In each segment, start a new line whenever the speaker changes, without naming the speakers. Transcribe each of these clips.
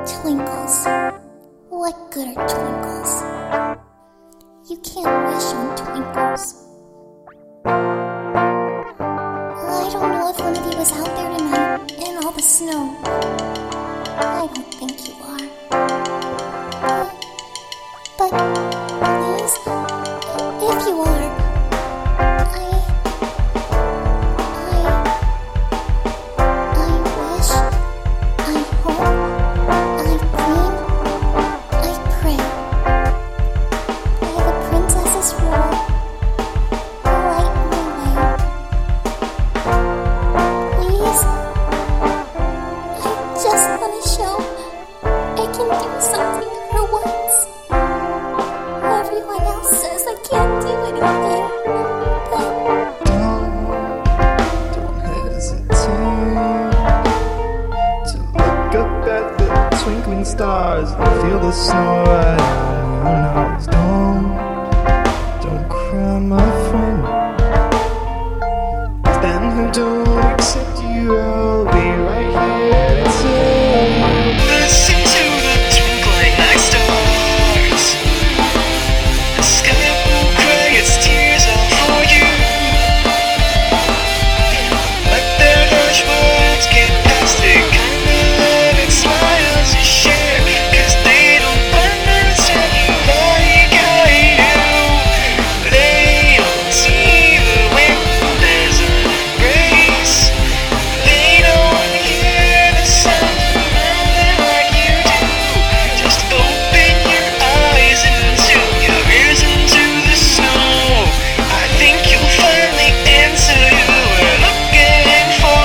Twinkles. What good are twinkles? You can't wish on twinkles. I don't know if one of you is out there tonight in all the snow. I don't think you are. But please, if you are, I wish, I hope, I dream, I pray. May the princess's roar light my way. Please, I just want to show I can do something for once. Everyone else says I can't do anything, but
Don't hesitate to look up at the twinkling stars and feel the snow right on your nose. Don't cry, my friend. Then who don't accept you, I'll be right here to tell you. Listen to the twinkling night stars. The sky will cry its tears out for you. Let their harsh words get past the kind of love and smiles you share. 'Cause they don't understand you like I do. They don't see the wind as an embrace. They don't hear the sound around them like you do. Just open your eyes into your ears into the snow. I think you'll find the answer you were looking for.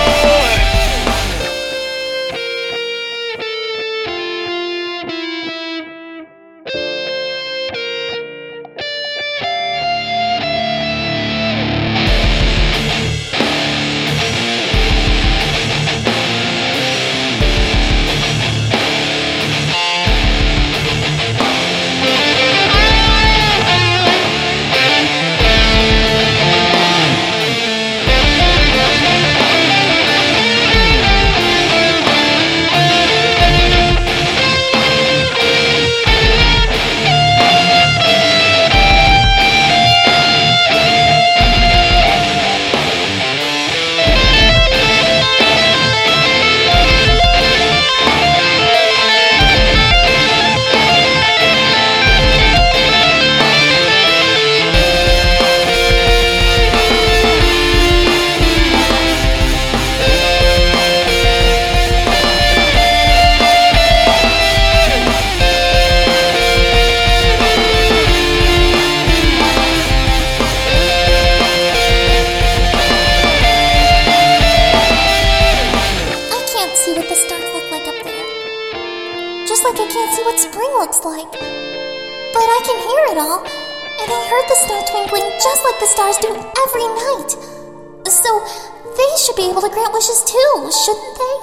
I can't see what the stars look like up there. Just like I can't see what spring looks like. But I can hear it all, and I heard the snow twinkling just like the stars do every night. So they should be able to grant wishes too, shouldn't they?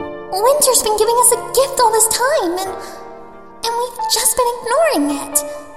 Winter's been giving us a gift all this time, and we've just been ignoring it.